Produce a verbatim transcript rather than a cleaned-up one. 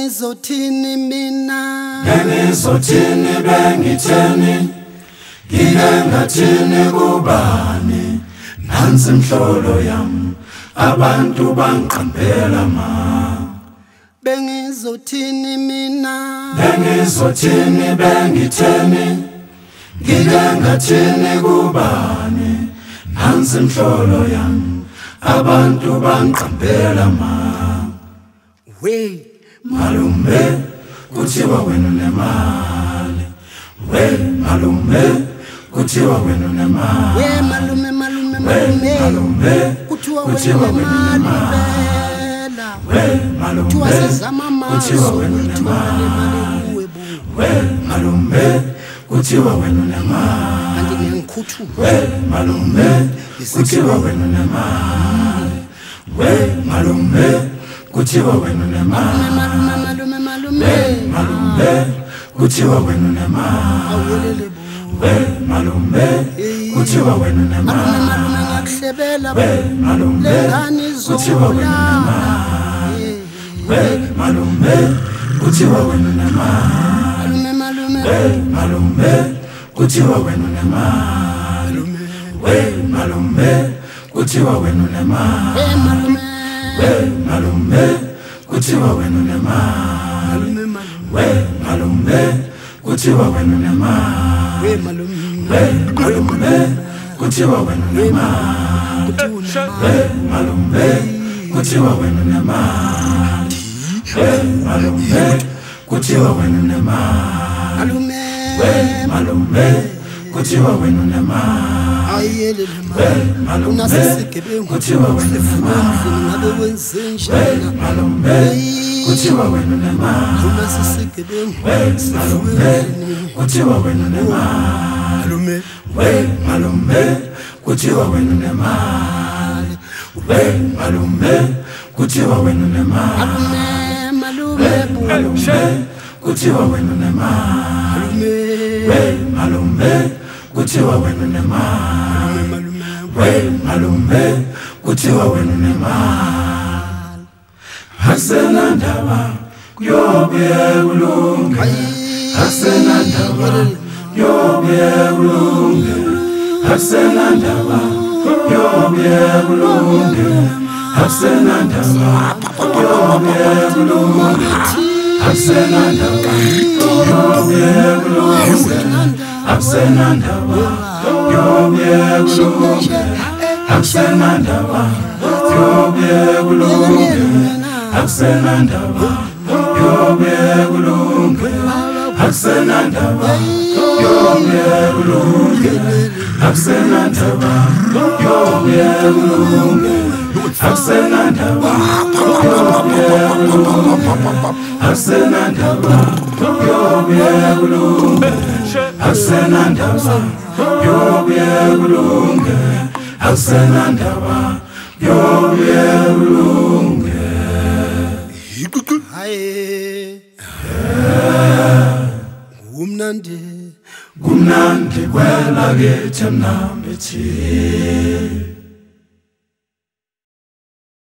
bengizothini mina bengizothini bengitheni ngike ngathini kubani nansi imhlolo yami abantu bangiqambela ma bengizothini mina bengizothini bengitheni ngike ngathini kubani nansi imhlolo yami abantu bangiqambela ma we malume kuthiwa wena unemali we malume kuthiwa wena unemali we malume malume malume malume kuthiwa wena unemali we malume kuthiwa wena unemali we malume kuthiwa wena unemali kanti ngiyangikhuthu we malume kuthiwa wena unemali we malume kuthiwa wena unemali malume malume malume malume kuthiwa wena unemali awelele we malume kuthiwa wena unemali malume ngakuhlebela we malume kuthiwa wena unemali we malume kuthiwa wena unemali malume malume we malume kuthiwa wena unemali we malume kuthiwa wena unemali we malume we malume kuthiwa wena unemali we malume kuthiwa wena unemali we malume we malume kuthiwa wena unemali we malume kuthiwa wena unemali we malume kuthiwa wena unemali malume we malume kuthiwa wena unemali ayelele we malume kuthiwa wena unemali ngabe wenze we njani malume kuthiwa wena unemali unasigebengu we malume kuthiwa wena unemali malume we malume kuthiwa wena unemali we malume kuthiwa wena unemali malume malume kuthiwa wena unemali we malume kuthiwa wena unemali we malume kuthiwa wena unemali hasena ndaba kuyobe kulunge hasena ndaba kuyobe kulunge hasena ndaba kuyobe kulunge hasena ndaba kuyobe kulunge hasena ndaba kuyobe kulunge hasena ndaba kuyobe kulunge hasena ndaba kuyobe kulunge hasena ndaba kuyobe kulunge hasena ndaba kuyobe kulunge hasena ndaba kuyobe kulunge hasena ndaba kuyobe kulunge hasena ndaba kuyobe kulunge hasena ndaba kuyobe kulunge hasena ndaba kuyobe kulunge haye umnandi kumnandi kwela kethe mnambethi